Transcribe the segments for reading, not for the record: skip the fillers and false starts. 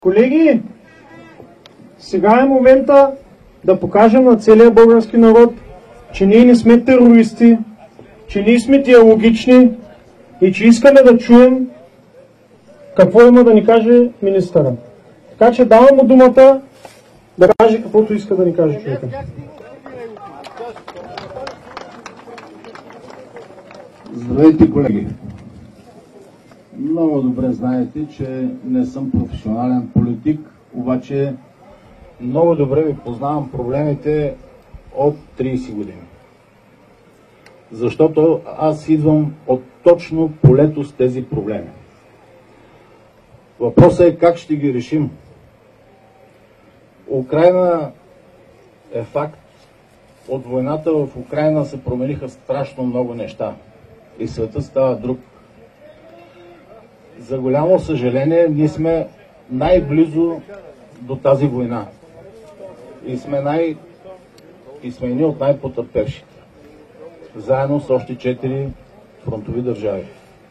Колеги, сега е момента да покажем на целия български народ, че ние не сме терористи, че ние сме диалогични и че искаме да чуем какво има да ни каже министъра. Така че давам му думата да каже каквото иска да ни каже човека. Здравейте, колеги! Много добре знаете, че не съм професионален политик, обаче много добре ви познавам проблемите от 30 години. Защото аз идвам от точно полето с тези проблеми. Въпросът е как ще ги решим. Украйна е факт. От войната в Украйна се промениха страшно много неща. И светът става друг. За голямо съжаление, ние сме най-близо до тази война. И сме едни от най-потърпевшите. Заедно с още 4 фронтови държави.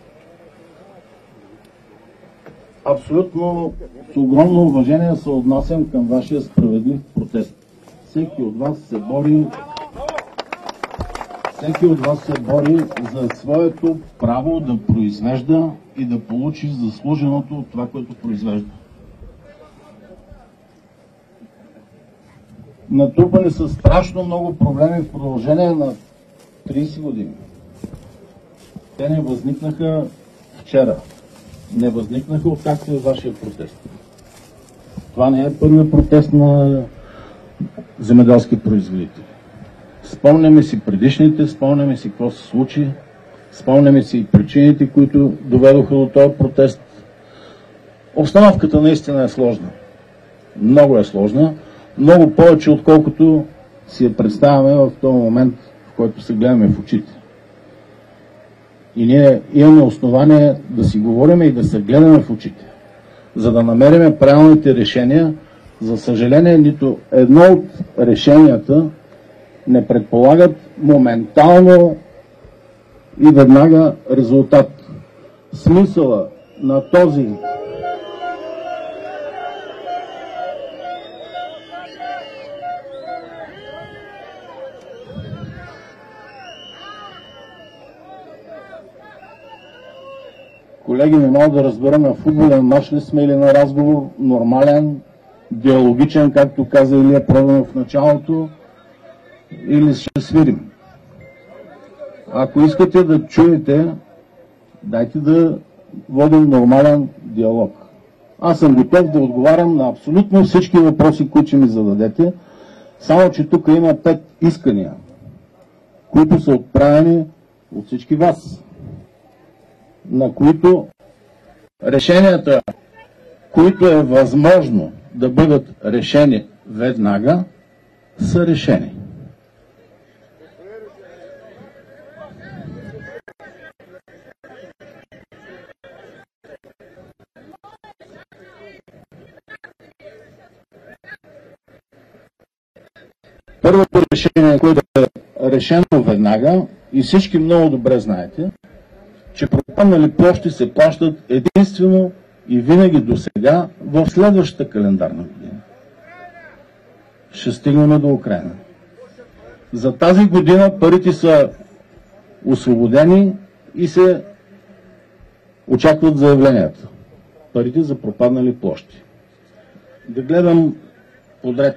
Абсолютно с огромно уважение се отнасям към вашия справедлив протест. Всеки от вас се бори за своето право да произвежда и да получи заслуженото от това, което произвежда. Натрупани са страшно много проблеми в продължение на 30 години. Те не възникнаха вчера. Не възникнаха откакто е вашия протест. Това не е първият протест на земеделски производители. Спомняме си предишните, спомняме си какво се случи, спомняме си и причините, които доведоха до този протест. Обстановката наистина е сложна. Много е сложна. Много повече, отколкото си я представяме в този момент, в който се гледаме в очите. И ние имаме основание да си говорим и да се гледаме в очите, за да намерим правилните решения. За съжаление, нито едно от решенията не предполагат моментално и веднага резултат. Смисъла на този колеги, не мога да разберем на футболен мач ли сме или на разговор, нормален, диалогичен, както каза Илия Проданов в началото, или ще свирим. Ако искате да чуете, дайте да водим нормален диалог. Аз съм готов да отговарям на абсолютно всички въпроси, които ще ми зададете, само че тук има 5 искания, които са отправени от всички вас, на които решенията, които е възможно да бъдат решени веднага, са решени. Първото решение, което е решено веднага, и всички много добре знаете, че пропаднали площи се плащат единствено и винаги до сега в следващата календарна година. Ще стигнем до Украйна. За тази година парите са освободени и се очакват заявленията. Парите за пропаднали площи. Да гледам подред.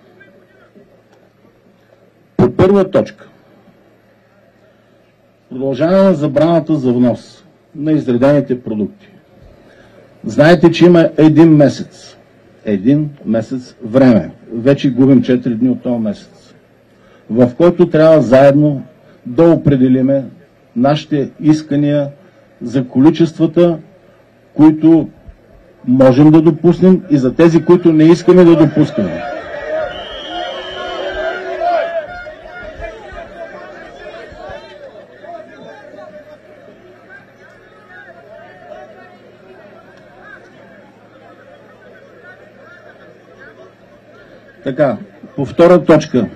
По първа точка. Продължаване на забраната за внос на изредените продукти. Знаете, че има един месец време. Вече губим 4 дни от този месец, в който трябва заедно да определиме нашите искания за количествата, които можем да допуснем, и за тези, които не искаме да допускаме. Така, по втора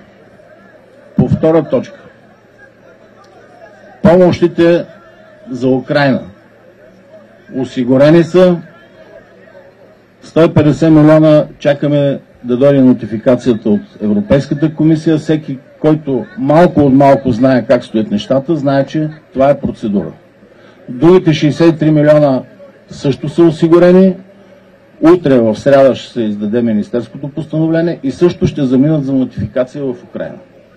точка. Помощите за Украйна. Осигурени са 150 милиона чакаме да дойде нотификацията от Европейската комисия. Всеки, който малко от малко знае как стоят нещата, знае, че това е процедура. Другите 63 милиона също са осигурени. Утре в сряда ще се издаде министерското постановление и също ще заминат за нотификация в Украйна.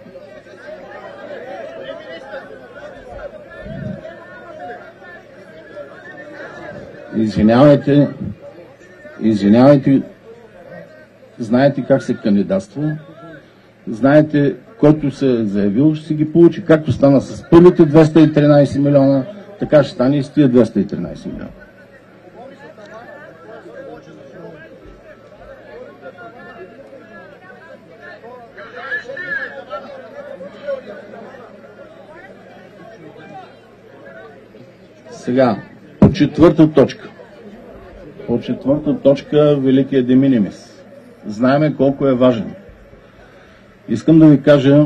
Извинявайте, знаете как се кандидатства, знаете, който се е заявил, ще си ги получи, както стана с първите 213 милиона, така ще стане и с тия 213 милиона. Сега, по четвърта точка, великият де минимис. Знаеме колко е важен. Искам да ви кажа,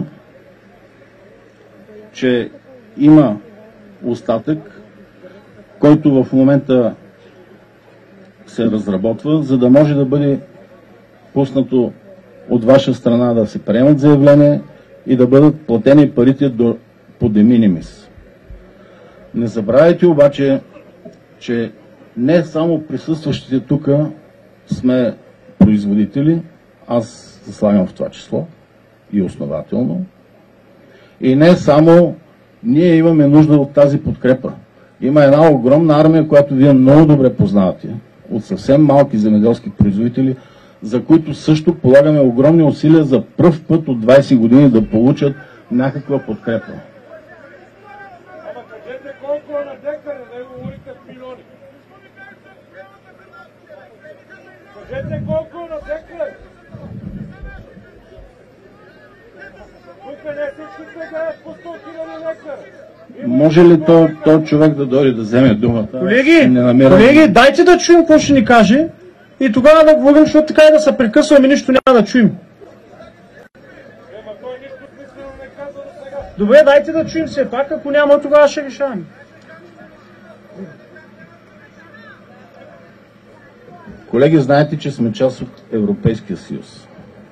че има остатък, който в момента се разработва, за да може да бъде пуснато от ваша страна да се приемат заявления и да бъдат платени парите по де минимис. Не забравяйте обаче, че не само присъстващите тук сме производители, аз се слагам в това число и основателно. И не само ние имаме нужда от тази подкрепа. Има една огромна армия, която вие много добре познавате, от съвсем малки земеделски производители, за които също полагаме огромни усилия за пръв път от 20 години да получат някаква подкрепа. Колко на декар, да говорите в милиони? Кажете колко на декар? Тук не всички се даят по 100 000 декара. Може ли то човек да дойде да вземе думата? Колеги, дайте да чуем какво ще ни каже и тогава да говорим, защото така и да се прекъсваме, нищо няма да чуем. Добре, дайте да чуем все пак, ако няма, тогава ще решаваме. Колеги, знаете, че сме част от Европейския съюз.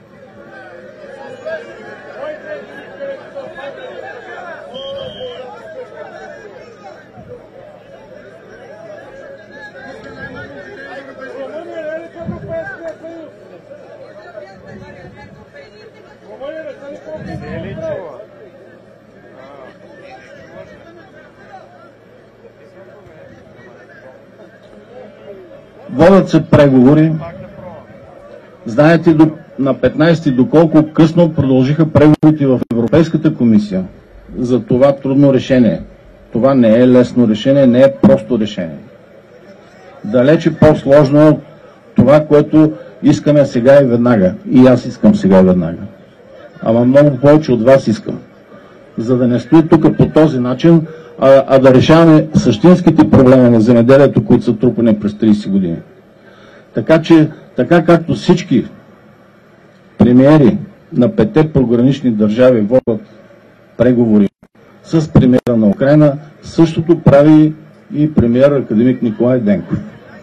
Водят се преговори. Знаете на 15-ти доколко късно продължиха преговорите в Европейската комисия за това трудно решение. Това не е лесно решение, не е просто решение. Далече по-сложно от това, което искаме сега и веднага. И аз искам сега и веднага. Ама много повече от вас искам. За да не стои тук по този начин, а да решаваме същинските проблеми на земеделието, които са трупани през 30 години. Така както всички премиери на 5 погранични държави водят преговори с премиера на Украйна, същото прави и премиер академик Николай Денков.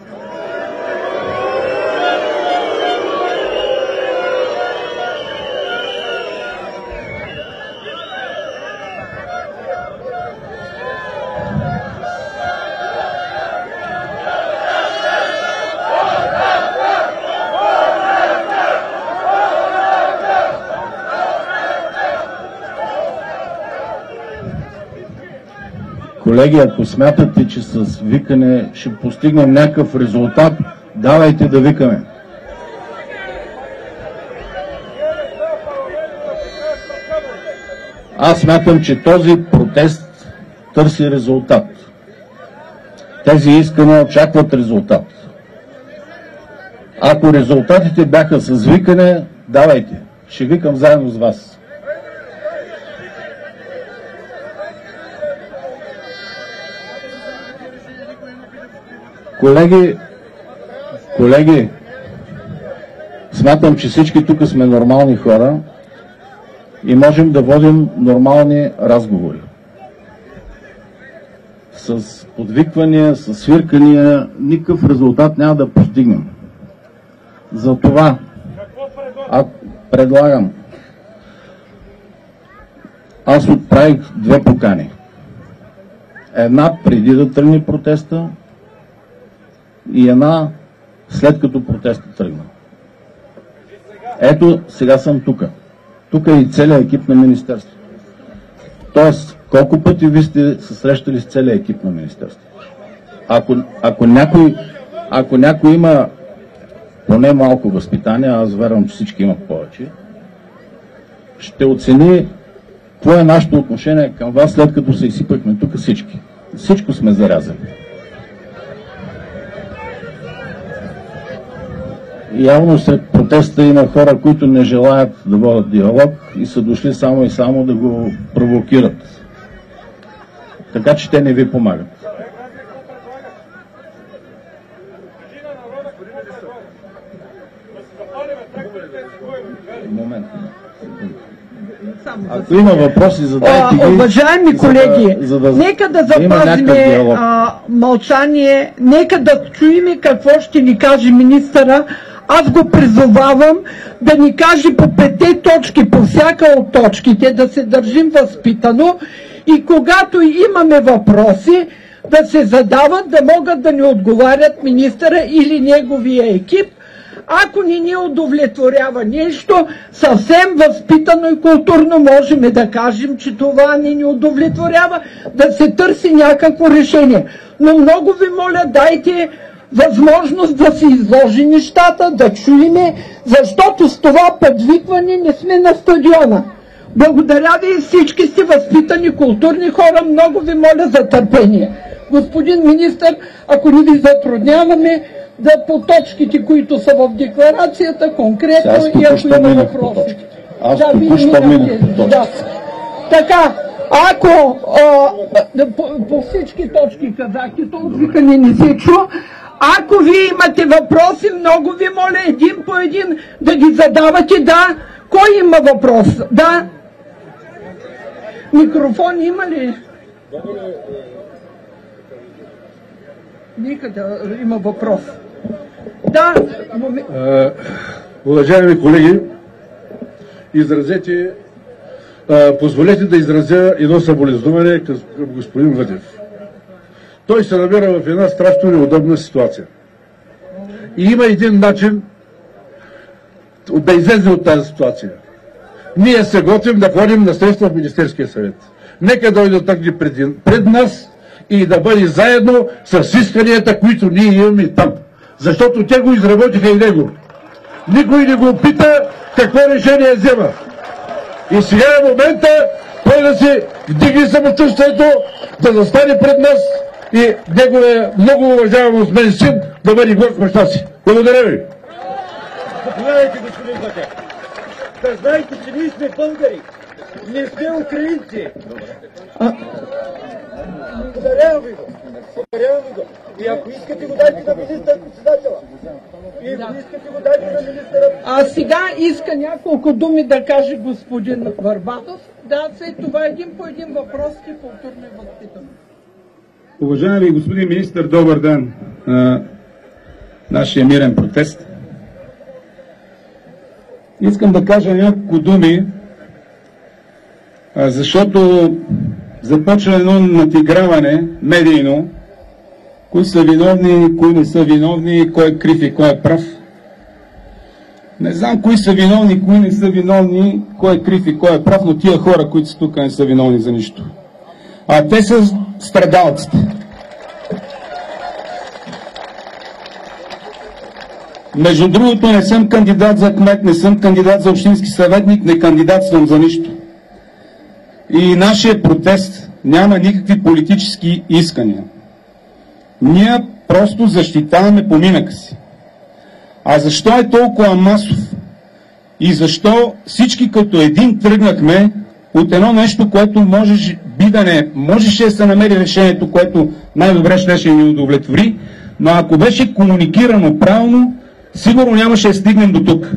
Колеги, ако смятате, че с викане ще постигнем някакъв резултат, давайте да викаме. Аз смятам, че този протест търси резултат. Тези искания очакват резултат. Ако резултатите бяха с викане, давайте. Ще викам заедно с вас. Колеги, смятам, че всички тук сме нормални хора и можем да водим нормални разговори. С подвиквания, с свиркания, никакъв резултат няма да постигнем. Затова предлагам. Аз отправих две покани. Една преди да тръгне протеста и една след като протеста тръгна. Ето, сега съм тук. Тук е и целият екип на Министерството. Тоест, колко пъти ви сте се срещали с целият екип на Министерството? Ако някой има поне малко възпитание, аз вярвам, че всички имат повече, ще оцени какво е нашето отношение към вас, след като се изсипахме тук всички. Всичко сме зарязали. Явно след протеста има хора, които не желаят да водят диалог и са дошли само и само да го провокират. Така че те не ви помагат. Момент. Ако има въпроси, задайте ги. Уважаеми колеги, нека да запазим мълчание, нека да чуем какво ще ни каже министъра. Аз го призовавам да ни каже по 5 точки, по всяка от точките, да се държим възпитано и когато имаме въпроси, да се задават, да могат да ни отговарят министъра или неговия екип. Ако не ни удовлетворява нещо, съвсем възпитано и културно можем да кажем, че това не ни удовлетворява, да се търси някакво решение. Но много ви моля, дайте възможност да се изложи нещата, да чуеме, защото с това подвикване не сме на стадиона. Благодаря ви, всички сте възпитани, културни хора, много ви моля за търпение. Господин министър, ако не ви затрудняваме, да по точките, които са в декларацията, конкретно и ако има въпроси. Аз току-що минах по точки. Да. Така, ако по всички точки казахте, то отвикане не се чу. Ако вие имате въпроси, много ви моля един по един да ги задавате. Да, кой има въпрос? Да. Микрофон има ли? Нека да има въпрос. Да. Уважаеми колеги, позволете да изразя едно съболезнование към господин Вътев. Той се намира в една страшно неудобна ситуация. И има един начин да излезе от тази ситуация. Ние се готвим да ходим на среща в Министерския съвет. Нека дойде так пред нас и да бъде заедно с исканията, които ние имаме там. Защото те го изработиха и него. Никой не го пита какво решение взема. И сега е момента той да си вдигне самочувствието, да застане пред нас и неговия много уважаван от мен син да бъде горд в баща си. Благодаря ви. Заповядайте, господин Вътев. Да знаете, че ние сме българи. Не сме украинци. Подарявам ви го. Подарявам ви го. И ако искате го дайте на министър-председателя. И ако искате го дайте на министъра. А сега иска няколко думи да каже господин Върбанов. Да, след това един по един въпрос и културно и възпитано. Уважаеми господин министър, добър ден на нашия мирен протест. Искам да кажа няколко думи, защото започва едно надиграване медийно, кои са виновни, кои не са виновни, кой е крив и кой е прав. Не знам кои са виновни, кои не са виновни, кой е крив и кой е прав, но тия хора, които са тук, не са виновни за нищо. А те са страдалците. Между другото, не съм кандидат за кмет, не съм кандидат за общински съветник, не кандидатствам за нищо. И нашия протест няма никакви политически искания. Ние просто защитаваме поминъка си. А защо е толкова масов? И защо всички като един тръгнахме от едно нещо, което можеше да се намери решението, което най-добре ще ни удовлетвори, но ако беше комуникирано правилно, сигурно нямаше да стигнем до тук.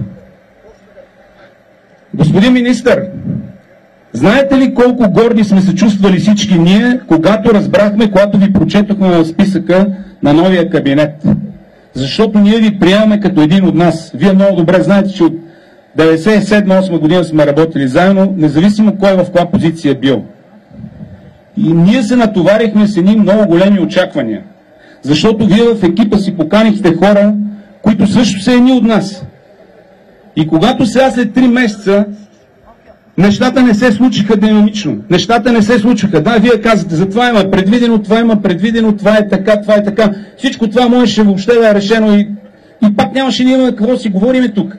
Господин министър, знаете ли колко горди сме се чувствали всички ние, когато разбрахме, когато ви прочетохме в списъка на новия кабинет? защото ние ви приемаме като един от нас. Вие много добре знаете, че от 97-8 година сме работили заедно, независимо кой в каква позиция е бил. И ние се натоварихме с едни много големи очаквания, защото вие в екипа си поканихте хора, които също са едни от нас. И когато сега след 3 месеца нещата не се случиха динамично, нещата не се случиха. Да, вие казвате, за това има предвидено, това е така. Всичко това можеше въобще да е решено и пак нямаше да имаме какво си говориме тук.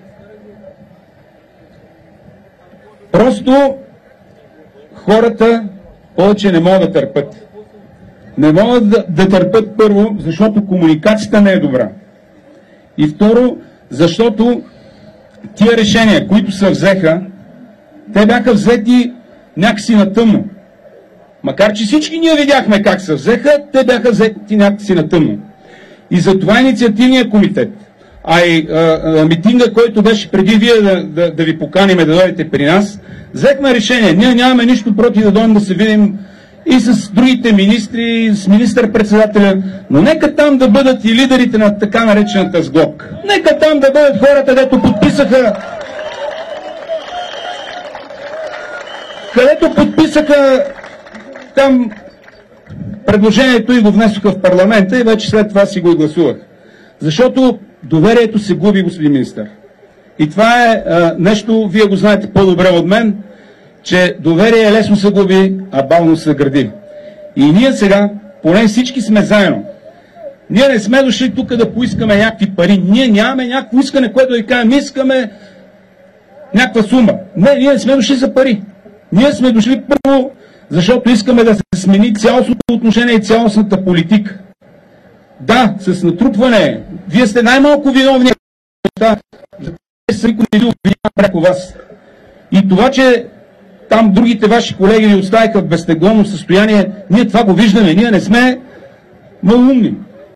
Просто хората повече не могат да търпят. Не могат да търпят първо, защото комуникацията не е добра. И второ, защото тия решения, които се взеха, те бяха взети някакси на тъмно. Макар че всички ние видяхме как се взеха, те бяха взети някакси на тъмно. И затова инициативният комитет, а и митинга, който беше преди вие да ви поканиме да дойдете при нас, взехме решение. Ние нямаме нищо против да дойдем да се видим и с другите министри, и с министър-председателя, но нека там да бъдат и лидерите на така наречената сглобка. Нека там да бъдат хората, където подписаха там предложението и го внесоха в парламента и вече след това си го и гласувах. Защото доверието се губи, господин министър. И това е нещо, вие го знаете по-добре от мен, че доверие лесно се губи, а бавно се гради. И ние сега, поне всички сме заедно. Ние не сме дошли тук да поискаме някакви пари. Ние нямаме някакво искане, което да ви кажем, искаме някаква сума. Не, ние не сме дошли за пари. Ние сме дошли първо, защото искаме да се смени цялостното отношение и цялостната политика. Да, с натрупване. Вие сте най-малко виновни неща, за това никой не ви обвинява пряко вас. И това, че там другите ваши колеги ви оставиха в безтегловно състояние, ние това го виждаме. Ние не сме малумни.